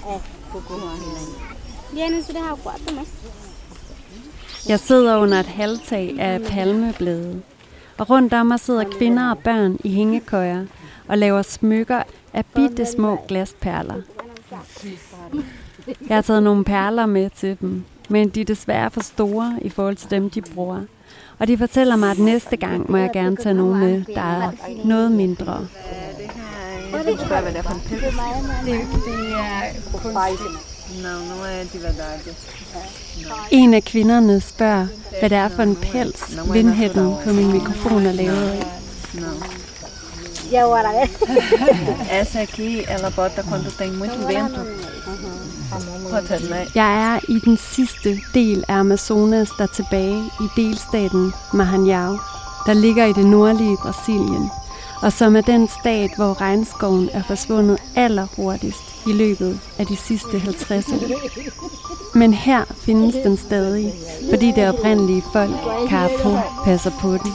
Jeg sidder under et halvtag af palmeblade, og rundt om mig sidder kvinder og børn i hængekøjer og laver smykker af bitte små glasperler. Jeg har taget nogle perler med til dem, men de er desværre for store i forhold til dem, de bruger. Og de fortæller mig, at næste gang må jeg gerne tage nogle med, der er noget mindre. Jeg spørger, hvad det er for en pels. Det er kunstigt. En af kvinderne spørger, hvad det er for en pels, vindhætten på min mikrofon er lavet af. Essa aqui, ela bota quando tem muito vento. Jeg er i den sidste del af Amazonas, der er tilbage i delstaten Maranhão, der ligger i det nordlige Brasilien, og som er den stat, hvor regnskoven er forsvundet allerhurtigst i løbet af de sidste 50 år. Men her findes den stadig, fordi det oprindelige folk, Kapo, passer på den.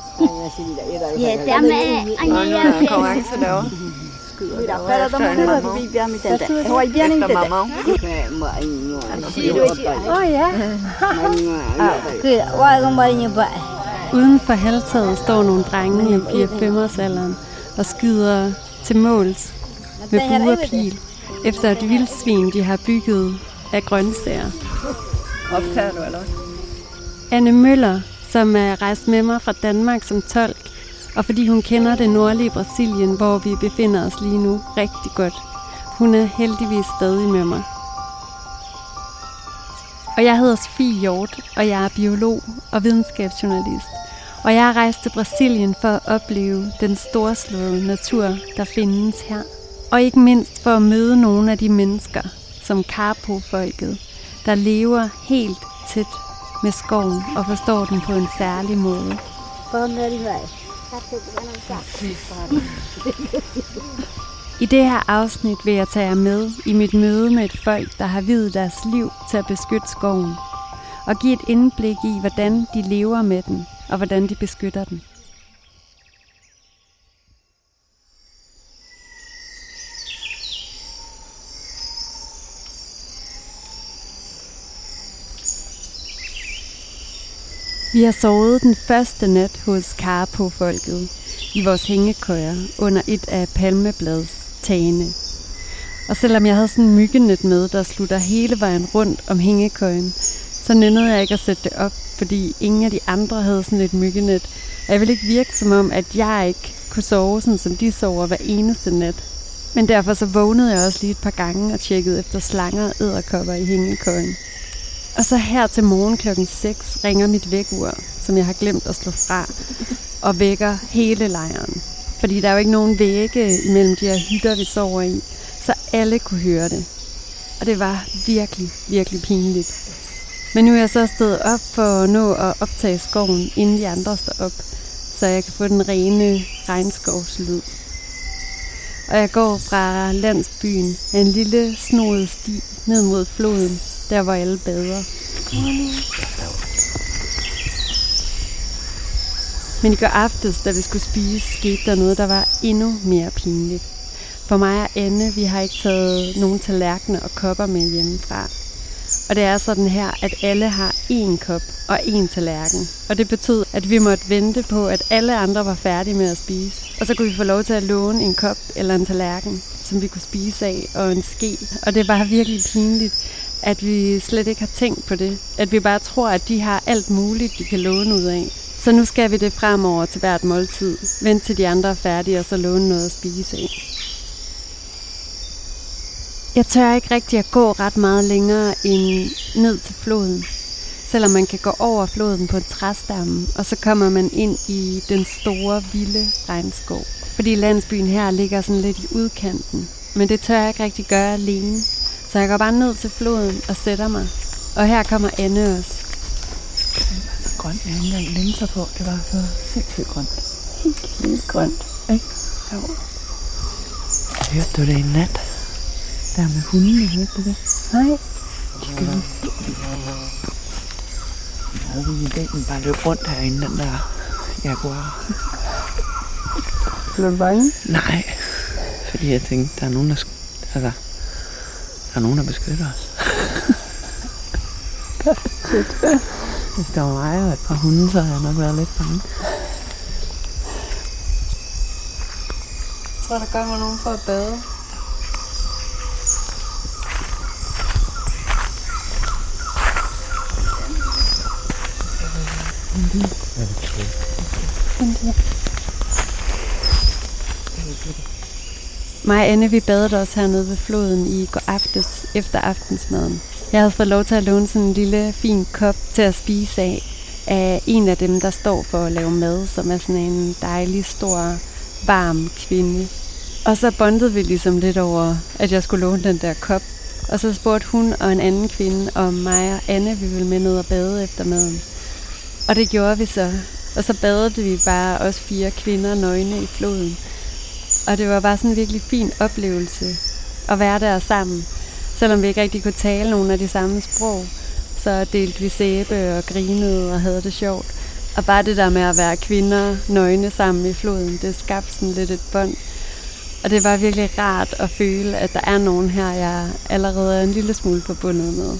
Uden for halvtaget står nogle drenge i 4-5-årsalderen og skyder til måls med bue og pil efter et vildsvin, de har bygget af grøntsager. Optager du, eller? Anne Møller, som er rejst med mig fra Danmark som tolk, og fordi hun kender det nordlige Brasilien, hvor vi befinder os lige nu, rigtig godt. Hun er heldigvis stadig med mig. Og jeg hedder Sofie Hjort, og jeg er biolog og videnskabsjournalist. Og jeg har rejst til Brasilien for at opleve den storslåede natur, der findes her. Og ikke mindst for at møde nogle af de mennesker, som Kapo-folket, der lever helt tæt med skoven og forstår den på en særlig måde. I det her afsnit vil jeg tage jer med i mit møde med et folk, der har viet deres liv til at beskytte skoven, og give et indblik i, hvordan de lever med den, og hvordan de beskytter den. Vi har sovet den første nat hos Kapo-folket i vores hængekøjer under et af palmebladets tagene. Og selvom jeg havde sådan en myggenet med, der slutter hele vejen rundt om hængekøjen, så nændede jeg ikke at sætte det op, fordi ingen af de andre havde sådan et myggenet. Og jeg ville ikke virke som om, at jeg ikke kunne sove sådan, som de sover hver eneste nat. Men derfor så vågnede jeg også lige et par gange og tjekkede efter slanger og edderkopper i hængekøjen. Og så her til morgen klokken 6 ringer mit vækkeur, som jeg har glemt at slå fra, og vækker hele lejren. Fordi der er jo ikke nogen vægge imellem de her hytter, vi sover i, så alle kunne høre det. Og det var virkelig, virkelig pinligt. Men nu er jeg så stået op for at nå at optage skoven, inden de andre står op, så jeg kan få den rene regnskovslyd. Og jeg går fra landsbyen af en lille snoet sti ned mod floden, der hvor alle bader. Men i går aftes, da vi skulle spise, skete der noget, der var endnu mere pinligt. For mig og Anne, vi har ikke taget nogen tallerkener og kopper med hjemmefra. Og det er sådan her, at alle har én kop og én tallerken. Og det betød, at vi måtte vente på, at alle andre var færdige med at spise. Og så kunne vi få lov til at låne en kop eller en tallerken, som vi kunne spise af, og en ske. Og det var virkelig pinligt, at vi slet ikke har tænkt på det. At vi bare tror, at de har alt muligt, de kan låne ud af. Så nu skal vi det fremover til hvert måltid. Vent til de andre er færdige, og så låne noget at spise af. Jeg tør ikke rigtig at gå ret meget længere end ned til floden. Selvom man kan gå over floden på en træstamme, og så kommer man ind i den store, vilde regnskov. Fordi landsbyen her ligger sådan lidt i udkanten. Men det tør jeg ikke rigtig gøre alene. Så jeg går bare ned til floden og sætter mig. Og her kommer Anne også. Det var så grønt, jeg havde ikke engang linser på. Det var så sindssygt grønt. Helt grønt, ikke? Jo. Hørte du det i nat? Der med hundene, hørte du det? Nej. De skal ud. Den bare løb rundt herinde, den der jaguar. Blev du bange? Nej, fordi jeg tænkte, der er nogen, der Der er nogen, der beskytter os. Hvis der var mig og et par hunde, så havde jeg nok været lidt bange. Jeg tror, der kommer nogen for at bade. Mig og Anne, vi badede også hernede ved floden i går aftes efter aftensmaden. Jeg havde fået lov til at låne sådan en lille fin kop til at spise af en af dem, der står for at lave mad, som er sådan en dejlig, stor, varm kvinde. Og så bondede vi ligesom lidt over, at jeg skulle låne den der kop. Og så spurgte hun og en anden kvinde, om mig og Anne vi ville med ned og bade efter maden. Og det gjorde vi så. Og så badede vi bare os 4 kvinder nøgne i floden. Og det var bare sådan en virkelig fin oplevelse at være der sammen. Selvom vi ikke rigtig kunne tale nogen af de samme sprog, så delte vi sæbe og grinede og havde det sjovt. Og bare det der med at være kvinder nøgne sammen i floden, det skabte sådan lidt et bånd. Og det var virkelig rart at føle, at der er nogen her, jeg allerede er en lille smule forbundet med.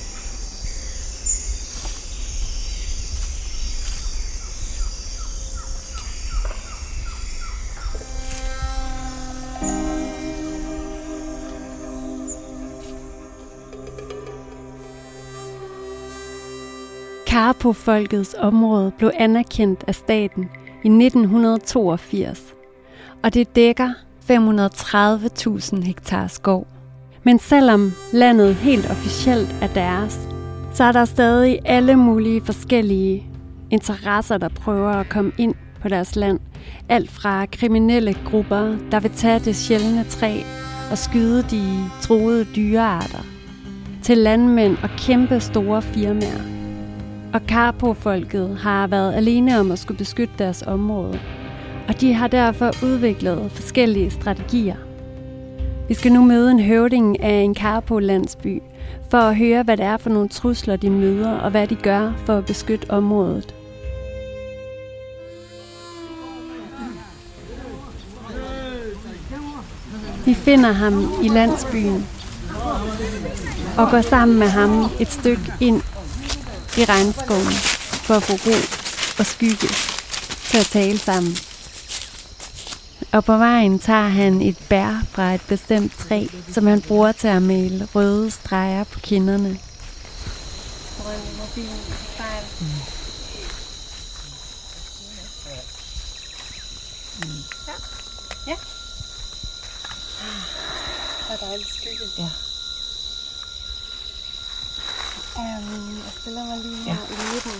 Karapo-folkets område blev anerkendt af staten i 1982, og det dækker 530.000 hektar skov. Men selvom landet helt officielt er deres, så er der stadig alle mulige forskellige interesser, der prøver at komme ind på deres land. Alt fra kriminelle grupper, der vil tage det sjældne træ og skyde de truede dyrearter, til landmænd og kæmpe store firmaer. Og Karapo-folket har været alene om at skulle beskytte deres område, og de har derfor udviklet forskellige strategier. Vi skal nu møde en høvding af en Karapo-landsby, for at høre, hvad det er for nogle trusler, de møder, og hvad de gør for at beskytte området. Vi finder ham i landsbyen, og går sammen med ham et stykke ind i regnskoven for at få ro og skygge til at tale sammen. Og på vejen tager han et bær fra et bestemt træ, som han bruger til at male røde streger på kinderne. Ja. Der er dejligt skygge. Ja. Jeg stiller mig lige her i midten.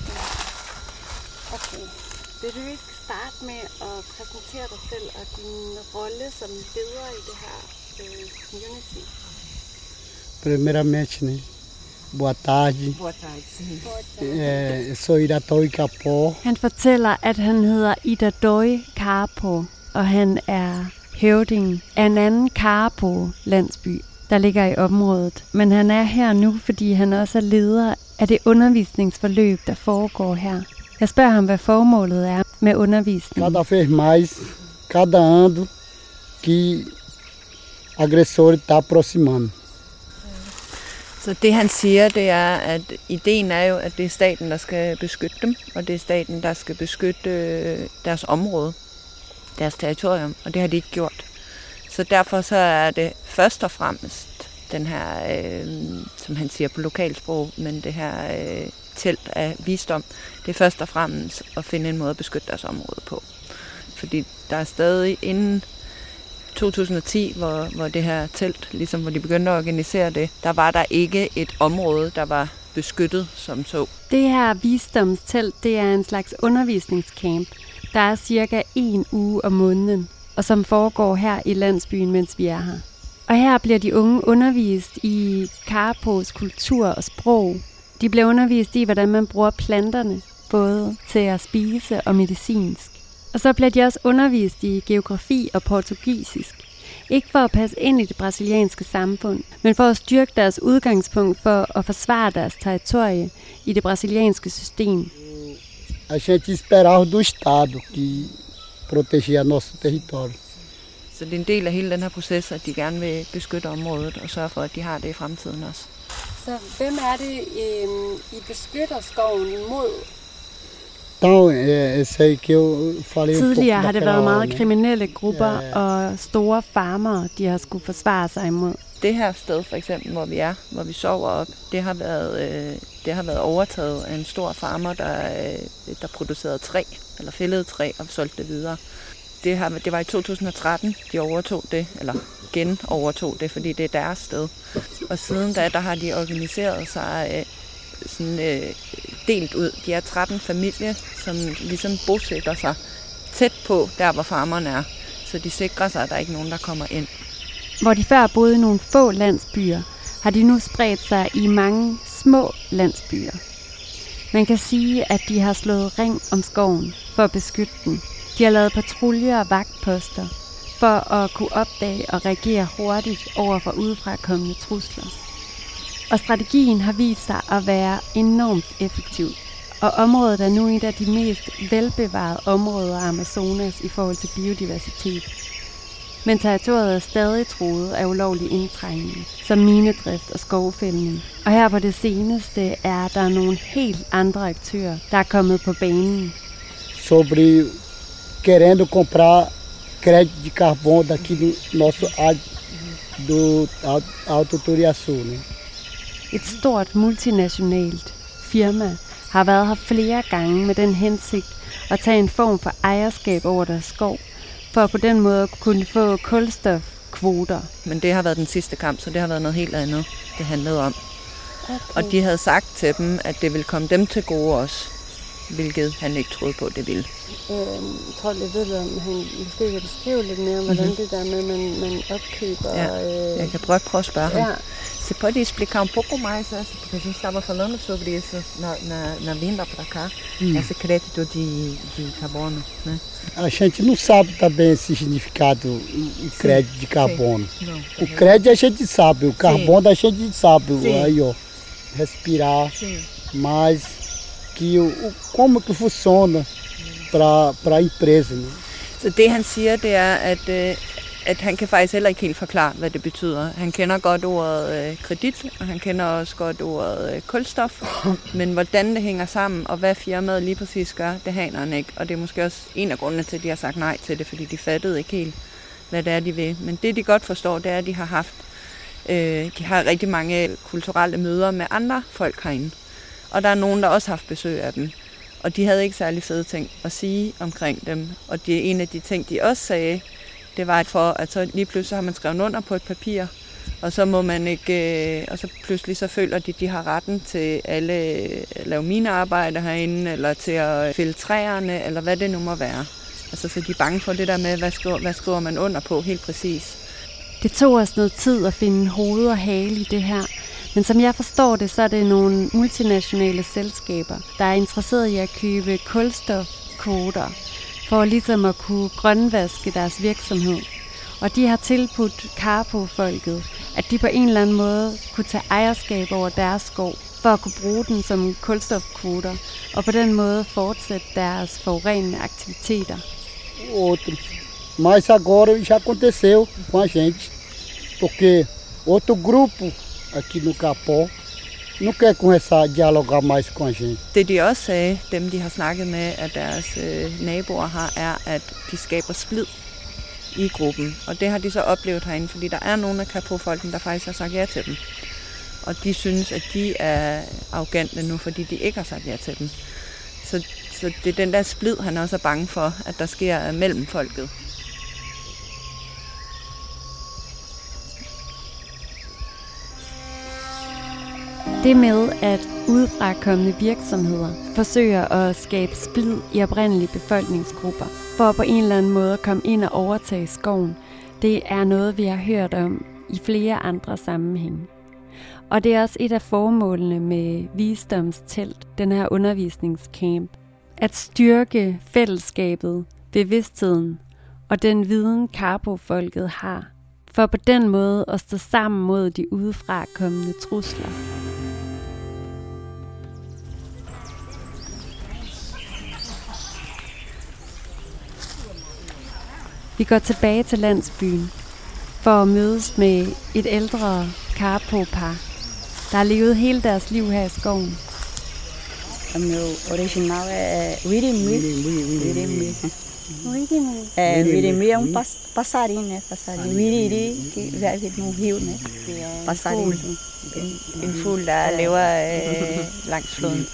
Okay. Vil du ikke starte med at præsentere dig selv og din rolle som leder i det her community? Primeiramente, né? Boa tarde. Boa tarde. Eu sou Iratoi Capó. Han fortæller, at han hedder Iratoi Karapo, og han er høvding af en anden Karapo-landsby, der ligger i området. Men han er her nu, fordi han også er leder af det undervisningsforløb, der foregår her. Jeg spørger ham, hvad formålet er med undervisning. Cada vez mais, cada ano que agressor está aproximando. Så det han siger, det er, at ideen er jo, at det er staten, der skal beskytte dem, og det er staten, der skal beskytte deres område, deres territorium, og det har de ikke gjort. Så derfor så er det først og fremmest den her, som han siger på lokalsprog, men det her telt af visdom, det er først og fremmest at finde en måde at beskytte deres område på. Fordi der er stadig inden 2010, hvor det her telt, ligesom hvor de begyndte at organisere det, der var der ikke et område, der var beskyttet som så. Det her visdomstelt, det er en slags undervisningscamp, der er cirka 1 uge om måneden, og som foregår her i landsbyen, mens vi er her. Og her bliver de unge undervist i Karapos kultur og sprog. De bliver undervist i, hvordan man bruger planterne, både til at spise og medicinsk. Og så bliver de også undervist i geografi og portugisisk. Ikke for at passe ind i det brasilianske samfund, men for at styrke deres udgangspunkt for at forsvare deres territorie i det brasilianske system. A gente esperava do Estado que protegia nosso território. Så det er en del af hele den her proces, at de gerne vil beskytte området og sørge for, at de har det i fremtiden også. Så hvem er det, I beskytter skoven imod? Tidligere har det været meget kriminelle grupper og store farmere, de har skulle forsvare sig imod. Det her sted for eksempel, hvor vi sover op, det har været overtaget af en stor farmer, der producerede træ, eller fældede træ og solgte det videre. Det var i 2013, de overtog det, eller genovertog det, fordi det er deres sted. Og siden da, der har de organiseret sig delt ud. De er 13 familier, som ligesom bosætter sig tæt på, der hvor farmerne er. Så de sikrer sig, at der ikke er nogen, der kommer ind. Hvor de før boede i nogle få landsbyer, har de nu spredt sig i mange små landsbyer. Man kan sige, at de har slået ring om skoven for at beskytte den. De har lavet patruljer og vagtposter for at kunne opdage og reagere hurtigt over for udefrakommende trusler. Og strategien har vist sig at være enormt effektiv. Og området er nu et af de mest velbevarede områder af Amazonas i forhold til biodiversitet. Men territoriet er stadig truet af ulovlig indtrængning, som minedrift og skovfældning. Og her på det seneste er der nogle helt andre aktører, der er kommet på banen. Sobre querendo comprar crédito de carbono daqui do nosso do Alto Turiaçu, né? Et stort multinationalt firma har været her flere gange med den hensigt at tage en form for ejerskab over deres skov, for på den måde at kunne få kulstofkvoter. Men det har været den sidste kamp, så det har været noget helt andet, det handlede om. Okay. Og de havde sagt til dem, at det ville komme dem til gode også, hvilket han ikke troede på, det ville. Tror du, ved, om han måske kan beskrive lidt mere, hvordan det der med, man opkøber... Ja, jeg kan prøve at spørge ham. Você pode explicar pouco mais, né? Porque a gente estava falando sobre isso na vinda para cá, esse crédito de carbono, né? A gente não sabe também esse significado, o crédito de carbono. O crédito a gente sabe, o carbono a gente sabe, aí ó, respirar, mas que como que funciona para a empresa, né? Så det han siger, det er, at han kan faktisk heller ikke helt forklare, hvad det betyder. Han kender godt ordet kredit, og han kender også godt ordet kulstof, men hvordan det hænger sammen, og hvad firmaet lige præcis gør, det aner han ikke. Og det er måske også en af grundene til, at de har sagt nej til det, fordi de fattede ikke helt, hvad det er, de vil. Men det, de godt forstår, det er, at de har rigtig mange kulturelle møder med andre folk herinde. Og der er nogen, der også har haft besøg af dem. Og de havde ikke særlig fede ting at sige omkring dem. Og det er en af de ting, de også sagde, det var at så lige pludselig har man skrevet under på et papir, og så må man ikke, og så pludselig så føler de har retten til alle lave minearbejde herinde, eller til at fælde træerne, eller hvad det nu må være. Altså så de er bange for det der med, hvad skriver man under på helt præcis. Det tog os noget tid at finde hoved og hale i det her, men som jeg forstår det, så er det nogle multinationale selskaber, der er interesseret i at købe kulstofkvoter, for ligesom at kunne grønvaske deres virksomhed. Og de har tilbudt Carpo-folket, at de på en eller anden måde kunne tage ejerskab over deres skov, for at kunne bruge den som kulstofkvoter, og på den måde fortsætte deres forurenende aktiviteter. Mas agora já aconteceu com a gente, porque outro grupo aqui no Capó nu quer conversar og dialogar mais com a gente. Det de også sagde, dem de har snakket med, at deres naboer har, er, at de skaber splid i gruppen. Og det har de så oplevet herinde, fordi der er nogle af Carpo-folkene, der faktisk har sagt ja til dem. Og de synes, at de er arrogante nu, fordi de ikke har sagt ja til dem. Så det er den der splid, han også er bange for, at der sker mellem folket. Det med, at udefrakommende virksomheder forsøger at skabe splid i oprindelige befolkningsgrupper, for på en eller anden måde at komme ind og overtage skoven, det er noget, vi har hørt om i flere andre sammenhænge. Og det er også et af formålene med Visdomstelt, den her undervisningscamp, at styrke fællesskabet, bevidstheden og den viden, Carpo-folket har, for på den måde at stå sammen mod de udefrakommende trusler. Vi går tilbage til landsbyen for at mødes med et ældre Karapo-par, der har levet hele deres liv her i skoven. Meu original é Wirimi. Wirimi é passarinho, né? Passarinho. Wiriri, que vive no rio, né? Passarinho. En fugl, der lever langs floden.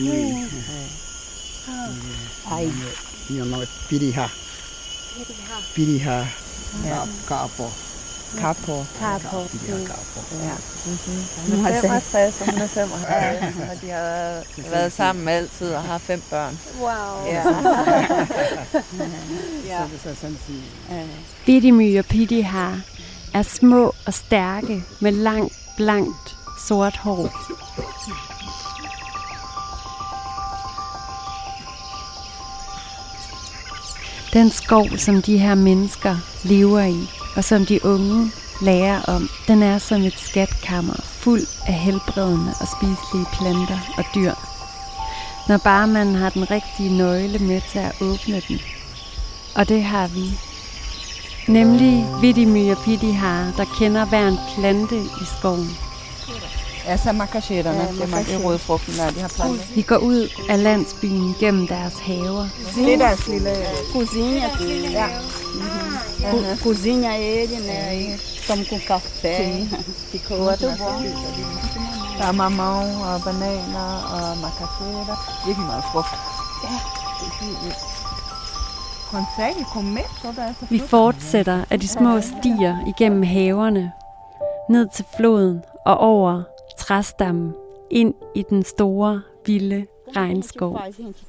Aí, meu nome é Piriha. Piriha. Karapo. Karpo. Piriha Karapo. Ja. Hun er 65, og hun er 55, og de har været sammen altid og har 5 børn. Wow. Ja. Widimy og Piriha er små og stærke med langt, blankt, sort hår. Den skov, som de her mennesker lever i, og som de unge lærer om, den er som et skatkammer, fuld af helbredende og spiselige planter og dyr. Når bare man har den rigtige nøgle med til at åbne den. Og det har vi. Nemlig Widimy og Piriha, der kender hver en plante i skoven. Altså makachetterne, det er rødfrugten, der de har plantet. Vi går ud af landsbyen gennem deres haver. Det er deres lille... Cozinha. Ja. Cozinha ele, né? Aí toma com café. De koger den. Der er mamao og bananer og makachetter. Virkelig meget frugt. Ja, det er helt vildt. Vi fortsætter af de små stier igennem haverne, ned til floden og over træstammen, ind i den store, vilde regnskov.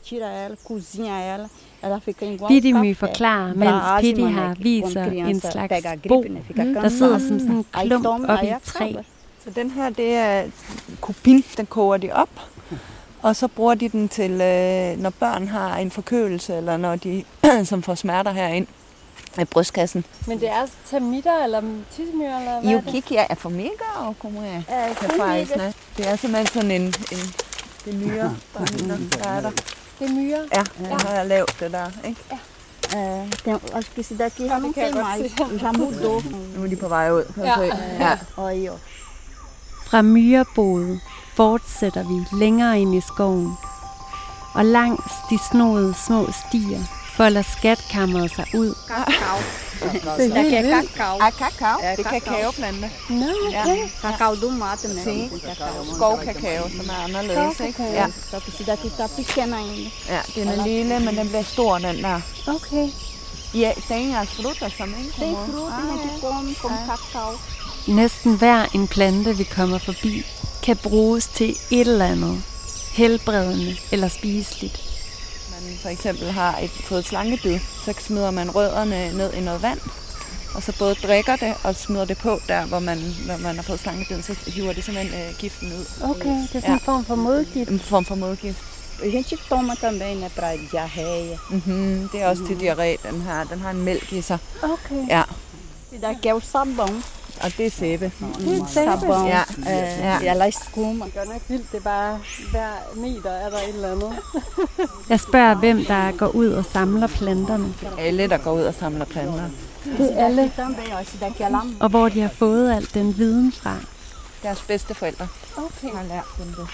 Widimy forklarer, mens Piriha viser en slags bo, der sidder som sådan en klump op i et træ. Så den her, det er kupin, den koger de op, og så bruger de den til, når børn har en forkølelse, eller når de som får smerter herind i brystkassen. Men det er termitter eller tissemyrer, eller hvad er det? Kiki er formiga, og kommer jeg herfra. Det er simpelthen sådan en det myrer, der er der. Det er myrer? Ja, den har jeg lavet det der, ikke? Ja. Acho que esse daqui já não tem mais, já mudou. Nu er de på vej ud. Ja. Fra myreboet fortsætter vi længere ind i skoven, og langs de snodede små stier folder skatkammeret sig ud. Isso daqui é cacau. Ah, cacau? Det er kakaoplanter. Nå, okay. Cacau do mato, né? Sim. Skovkakao, som er anderledes, ikke? Ja. Só que esse daqui tá pequena ainda. Ja, den er lille, men den bliver stor, den der. Okay. Ja, tem as frutas também? Tem fruta, né, que come cacau. Næsten hver en plante, vi kommer forbi, kan bruges til et eller andet helbredende eller spiseligt. Man for eksempel har fået slangebid, så smider man rødderne ned i noget vand, og så både drikker det og smider det på der, hvor man har fået slangebid, så hiver det simpelthen giften ud. Okay, det er sådan en form for modgift. En form for modgift. A gente toma também, né, para diarreia. Det er også til diarré, den her. Den har en mælk i sig. Okay. Ja. Esse daqui é o sabão. Og det er sæbe. Sabão. Ja. Ela espuma. Det er godt nok vildt, det er bare hver meter er der et eller andet. Jeg spørger, hvem der går ud og samler planterne. Alle, der går ud og samler planter. Det er alle. Og hvor de har fået al den viden fra. Deres bedste forældre har lært dem det.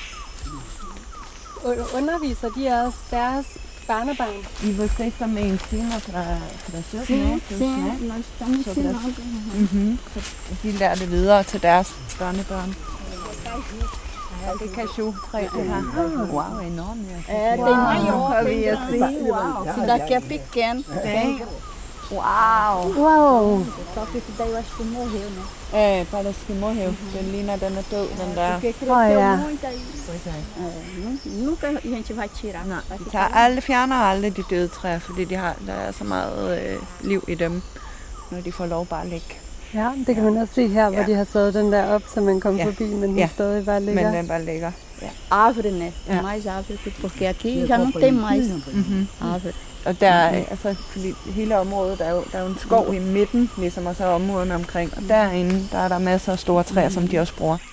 Underviser de også deres barnebarn? E vocês também ensinam para seus netos, né? Nós estamos ensinando. De lærer det videre til deres børnebørn. Det er cashew-træ, det her. Wow, enormt. Tem maior, vi assim. Esse daqui é pequeno. Wow. Só que esse daí eu acho que morreu, né? Parece que morreu. Den ligner, den er død, den der. Porque cresceu muito aí. Nunca a gente vai tirar. Nej, de fjerner aldrig de døde træer, fordi der er så meget liv i dem, når de får lov bare at ligge. Ja, det kan man også se her, hvor de har slået den der op, så man kommer forbi, men den stadig bare ligger. Men den bare ligger. Árvore, né? Mais árvore, porque aqui já não tem mais árvore. Og der er, altså, fordi hele området, der er jo en skov i midten, ligesom også områden omkring. Og derinde, der er der masser af store træer, som de også bruger.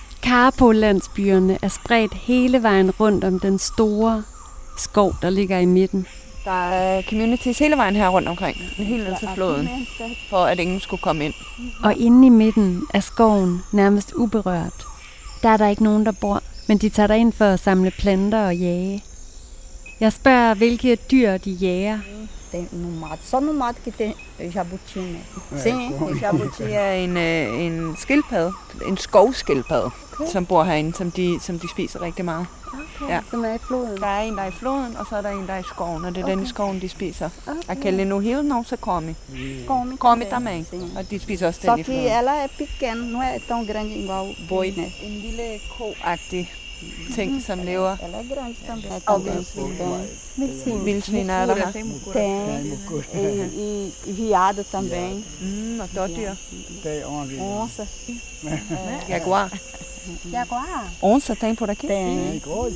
Karapo-landsbyerne er spredt hele vejen rundt om den store skov, der ligger i midten. Der er communities hele vejen her rundt omkring, helt ned til floden, for at ingen skulle komme ind. Og inde i midten af skoven, nærmest uberørt, der er der ikke nogen, der bor, men de tager derind for at samle planter og jage. Jeg spørger, hvilke dyr de jager. Só no mato que tem jabuti, né? Sim, jabuti er en skildpadde, en skovskildpadde, som bor herinde, som de spiser rigtig meget. Okay, ja. Som er i floden? Der er en, der er i floden, og så er der en, der er i skoven, og det er den i skoven, de spiser. Aquele no rio não se come. Come também. Og de spiser også den i floden. Só que ela é pequena, não é tão grande igual boi, né? En lille ko-agtig ting, som lever. Ela é grande também. Og vildsvin er der her. Tem. E viado também. Og dårdyr. Onça. Jaguar. Jaguar. Onça tem por aqui? Tem.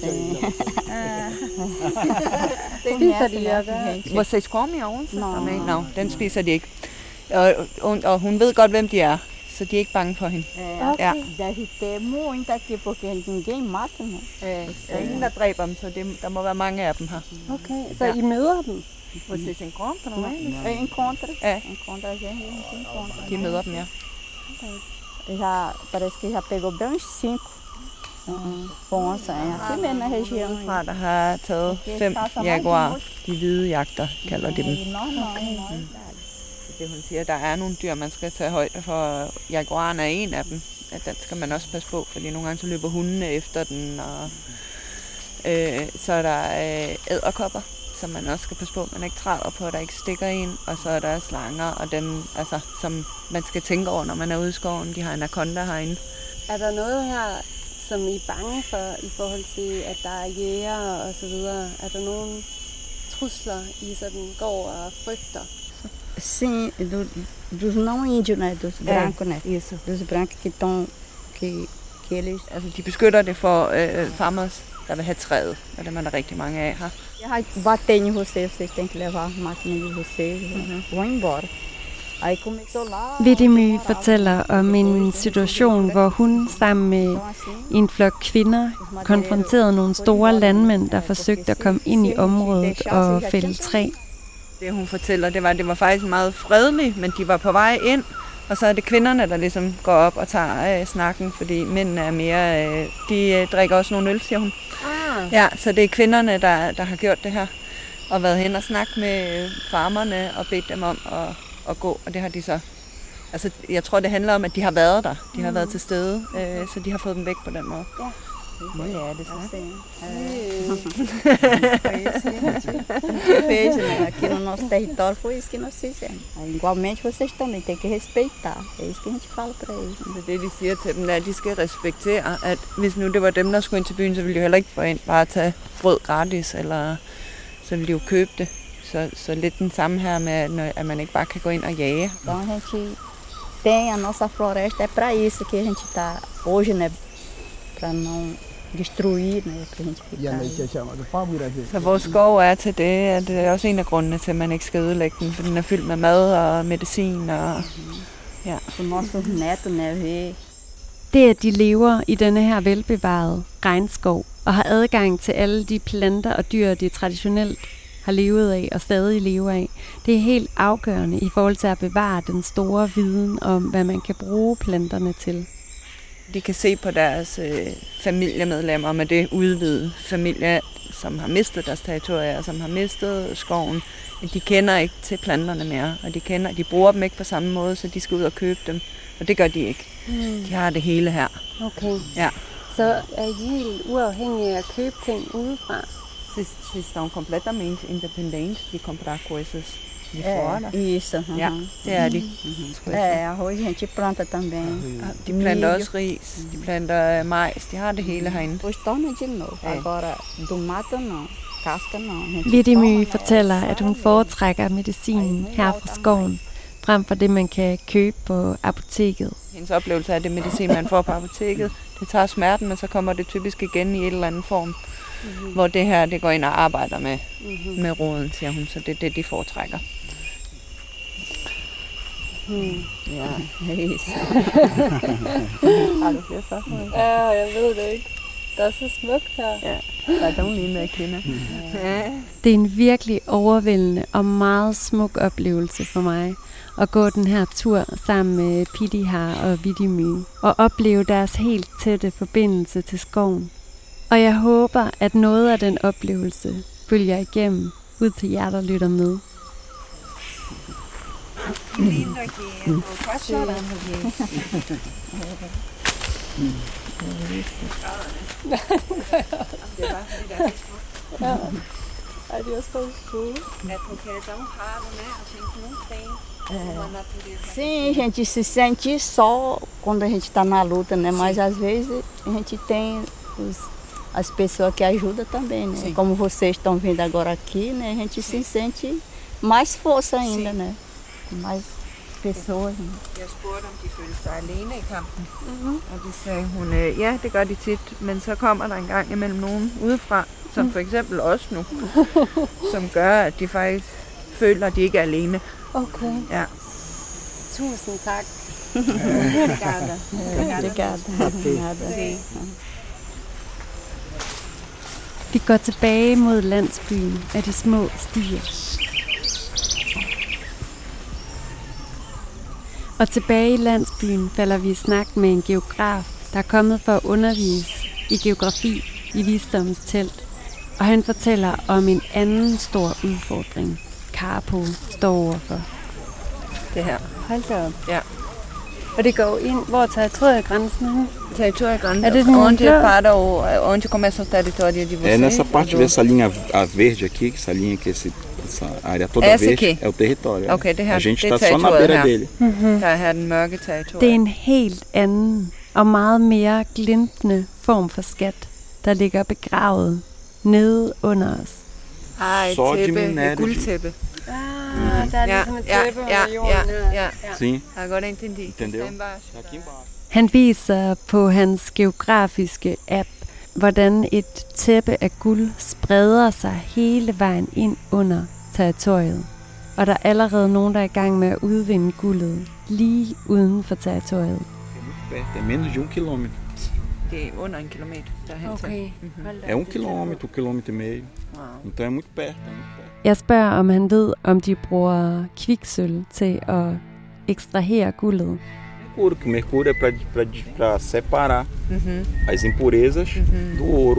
Spiser de jaguar? Vocês comem a onça também? Não, den spiser de ikke. Og hun ved godt, hvem de er, så de er ikke bange for hende. Ja. Deve ter muita aqui, porque ninguém mata, né? Der er ingen, der dræber dem, så der må være mange af dem her. Okay, så I møder dem? Vocês encontram eles? Encontra. É. Encontra a gente, a gente encontra. De møder dem, ja. Parece que já pegou bem uns 5 onça aqui mesmo na região. Fra der har taget 5 jaguar. De hvide jagter, kalder de dem. Det hun siger, der er nogle dyr, man skal tage højde for. Jaguaren er en af dem. Den skal man også passe på, fordi nogle gange så løber hundene efter den. Og, så er der edderkopper, som man også skal passe på, man ikke træder på, der ikke stikker en. Og så er der slanger, og dem, altså, som man skal tænke over, når man er ude i skoven. De har anaconda herinde. Er der noget her, som I er bange for i forhold til, at der er jæger og så videre? Er der nogle trusler, I sådan går og frygter? Sim, dos não índios, né? Dos brancos, né? Isso. Dos brancos que eles... Altså, de beskytter det for farmers, der vil have træet, og dem er der rigtig mange af her. Jeg har bater em vocês, vocês têm que levar a máquina de vocês, vão embora. Aí começou lá... Vidimy fortæller om en situation, hvor hun sammen med en flok kvinder konfronterede nogle store landmænd, der forsøgte at komme ind i området og fælde træ. Det hun fortæller, det var faktisk meget fredeligt, men de var på vej ind, og så er det kvinderne, der ligesom går op og tager snakken, fordi mændene er mere, de drikker også nogle øl, siger hun. Ja, så det er kvinderne, der har gjort det her, og været hen og snakket med farmerne og bedt dem om at gå, og det har de så. Altså, jeg tror, det handler om, at de har været der, de har været til stede, så de har fået dem væk på den måde. Ja. Mulher, det fez, né? Aqui no nosso território foi isso que nós fizemos. Igualmente vocês também tem que respeitar. É isso que a gente fala para eles. Så det de siger til dem, er, at de skal respektere, at hvis nu det var dem, der skulle ind til byen, så ville de heller ikke gå ind bare tage brød gratis, eller så ville de jo købe det. Så lidt den samme her med, at man ikke bare kan gå ind og jage. Então a gente tem a nossa floresta, é para isso que a gente tá hoje, né? Para não destruir, né? Pra gente ficar... Så vores skov er til det, at det er også en af grundene til, at man ikke skal ødelægge den, for den er fyldt med mad og medicin og... Ja. Så nossos netos, né? Det, at de lever i denne her velbevarede regnskov og har adgang til alle de planter og dyr, de traditionelt har levet af og stadig lever af, det er helt afgørende i forhold til at bevare den store viden om, hvad man kan bruge planterne til. De kan se på deres familiemedlemmer med det udvidede familie, som har mistet deres territorier, som har mistet skoven. De kender ikke til planterne mere, og de bruger dem ikke på samme måde, så de skal ud og købe dem. Og det gør de ikke. De har det hele her. Okay. Ja. Så er I helt uafhængige af at købe ting udefra? Vocês estão completamente independentes de comprar coisas de fora. Isso. Ja, det er de. Arroz a gente planta também. De planter også ris, de planter majs, de har det hele herinde. Depois torna de novo. Agora, do mato não. Casca não. Vidimy fortæller, at hun foretrækker medicinen her fra skoven, frem for det, man kan købe på apoteket. Hendes oplevelse er, at det medicin, man får på apoteket, det tager smerten, men så kommer det typisk igen i et eller andet form. Hvor det her, det går ind og arbejder med roden, siger hun, så det er det, de foretrækker. Ja, isso. Har du flere spørgsmål? Ja, jeg ved det ikke. der er så smukt her. Ja, der er nogle lignende kvinder. Ja. Det er en virkelig overvældende og meget smuk oplevelse for mig at gå den her tur sammen med Pitihar og Vidimy og opleve deres helt tætte forbindelse til skoven. Og jeg håber, at noget af den oplevelse følger igennem ud til jer, der lytter med. Lindo aqui, eu tô quase chorando aqui. Ej, det er også bare søde. É porque é tão raro, né? A gente não tem uma natureza. Sim, a gente se sente só quando a gente está na luta, né? Mas às vezes a gente tem as pessoas que ajudam também, né? Sim. Como vocês estão vendo agora aqui, né? A gente se sente mais força ainda, Sim. né? Mais pessoas, né? Jeg spurgte, om de følte sig alene i kampen. Og det sagde hun, ja, det gør de tit, men så kommer der en gang imellem nogen udefra, som for eksempel os nu, som gør, at de faktisk føler, at de ikke er alene. Okay. Ja. Tusind tak. Obrigada. Obrigada. Vi går tilbage mod landsbyen af de små stier. Og tilbage i landsbyen falder vi i snak med en geograf, der er kommet for at undervise i geografi i Visdommens Telt. Og han fortæller om en anden stor udfordring, Karapo står overfor. Det her. Hold da op. Ja. Og det går ind, hvor territoriegrænsen er? Territoriogrande. É de onde Nunca? para onde começa o território de vocês? É nessa parte dessa linha a verde aqui, essa linha que essa área toda Essa verde aqui? é o território. Okay, det her, a gente det er está só na territoriet beira her. dele. Der er her den mørke territorie. Det er en helt anden og meget mere glimtende form for skat, der ligger begravet nede under os. et Så de tæppe, minerer et guldtæppe. Der er ligesom et tæppe under jorden her. Sim, Agora entendi. Entendeu? Está embaixo. aqui embaixo. Han viser på hans geografiske app, hvordan et tæppe af guld spreder sig hele vejen ind under territoriet. Og der er allerede nogen, der er i gang med at udvinde guldet lige uden for territoriet. É muito perto, é menos de 1 kilometer. Det er under 1 kilometer derhen til. É 1 kilometer, 1 kilometer e meio. Wow. Então é muito perto, é muito perto. Jeg spørger, om han ved, om de bruger kviksølv til at ekstrahere guldet. Mercúrio, que o mercúrio é para separar as impurezas do ouro.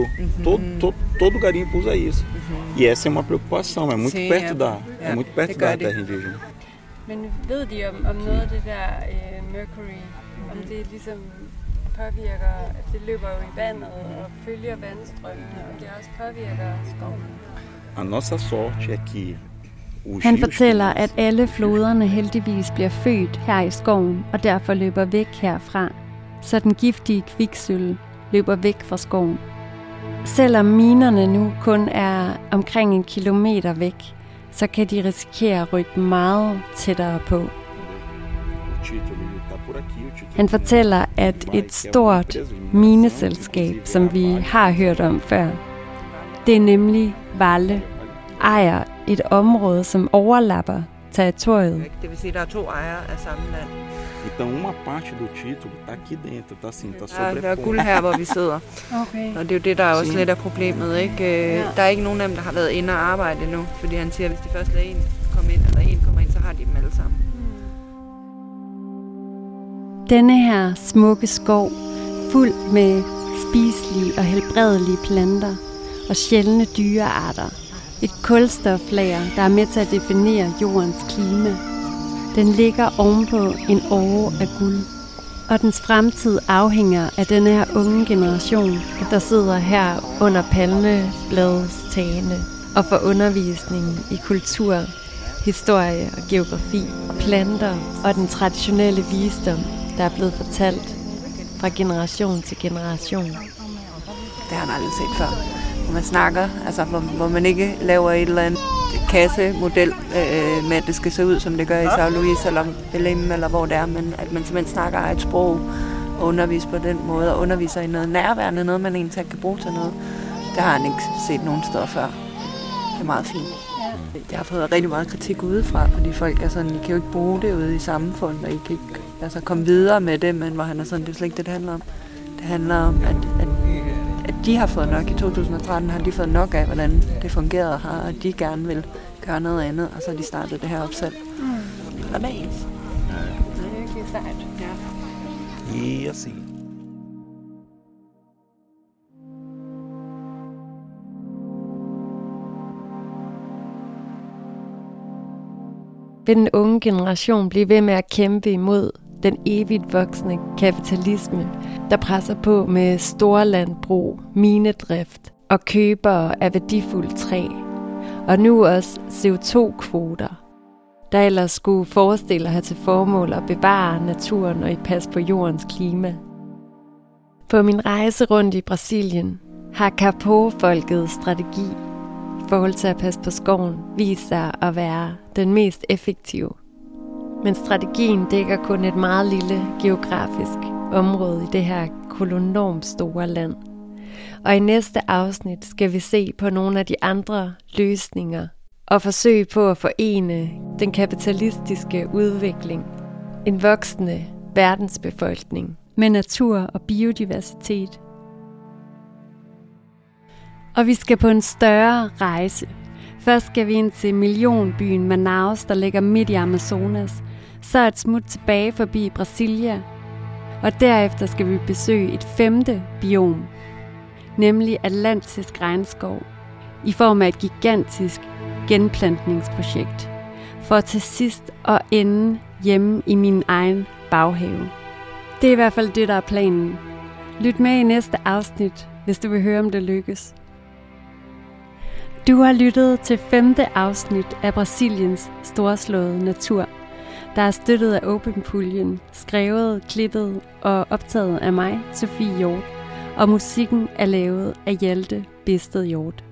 Todo garimpo usa isso. E essa é uma preocupação, é muito Sim, perto é. da, Ja, é muito perto det gør da de. terra indígena. Men ved de om noget af det der mercury, om det ligesom påvirker, at det løber jo i vandet og følger vandstrømmene, og det også påvirker skoven? A nossa sorte é que os Han rios fortæller, que at alle floderne heldigvis bliver født her i skoven, og derfor løber væk herfra, så den giftige kviksølv løber væk fra skoven. Selvom minerne nu kun er omkring 1 kilometer væk, så kan de risikere at rykke meget tættere på. o título tá por aqui, o título. Han fortæller, at et stort mineselskab, som vi har hørt om før, det er nemlig Vale, ejer et område, som overlapper territoriet. Det vil sige, at der er 2 ejere af samme land. Então uma parte do título tá aqui dentro, tá assim, tá Der er sobrepondo. guld her, hvor vi sidder. Okay. Og det er jo det, der er også Sim. lidt af problemet, ikke? Der er ikke nogen af dem, der har været inde og arbejde endnu. Fordi han siger, at hvis de først lader en komme ind, eller en kommer ind, så har de dem alle sammen. Denne her smukke skov, fuld med spiselige og helbredelige planter og sjældne dyrearter. Et kulstoflager, der er med til at definere jordens klima. Den ligger ovenpå en åre af guld. Og dens fremtid afhænger af denne her unge generation, der sidder her under palmebladets tagene og får undervisning i kultur, historie og geografi, planter og den traditionelle visdom, der er blevet fortalt fra generation til generation. Det har han aldrig set før. Hvor man snakker, altså hvor man ikke laver et eller andet kassemodel med, at det skal se ud, som det gør i São Luís eller Belém, eller hvor det er, men at man simpelthen snakker et sprog og underviser på den måde, og underviser i noget nærværende, noget man egentlig kan bruge til noget. Det har han ikke set nogen steder før. Det er meget fint. Jeg har fået rigtig meget kritik udefra, fordi folk er sådan, I kan jo ikke bruge det ude i samfundet, og I kan ikke komme videre med det, men hvor han er sådan, det er slet ikke det handler om. Det handler om, at de har fået nok. I 2013 har de fået nok af, hvordan det fungerede her, og de gerne vil gøre noget andet, og så har de startet det her op selv. Og det er ens. Det er virkelig sejt. Ja. E assim. Vil den unge generation blive ved med at kæmpe imod den evigt voksende kapitalisme, der presser på med store landbrug, minedrift og købere af værdifuldt træ, og nu også CO2-kvoter, der ellers skulle forestille at have til formål at bevare naturen og passe på jordens klima. På min rejse rundt i Brasilien har Kapo-folkets strategi i forhold til at passe på skoven vist sig at være den mest effektive. Men strategien dækker kun et meget lille geografisk område i det her kolonormt store land. Og i næste afsnit skal vi se på nogle af de andre løsninger og forsøge på at forene den kapitalistiske udvikling, en voksende verdensbefolkning med natur og biodiversitet. Og vi skal på en større rejse. Først skal vi ind til millionbyen Manaus, der ligger midt i Amazonas, så et smut tilbage forbi Brasilia, og derefter skal vi besøge et 5. biom, nemlig Atlantisk regnskov, i form af et gigantisk genplantningsprojekt, for til sidst at ende hjemme i min egen baghave. Det er i hvert fald det, der er planen. Lyt med i næste afsnit, hvis du vil høre, om det lykkes. Du har lyttet til 5. afsnit af Brasiliens storslåede natur, der er støttet af Open-puljen, skrevet, klippet og optaget af mig, Sofie Hjort, og musikken er lavet af Hjalte Bisted Hjort.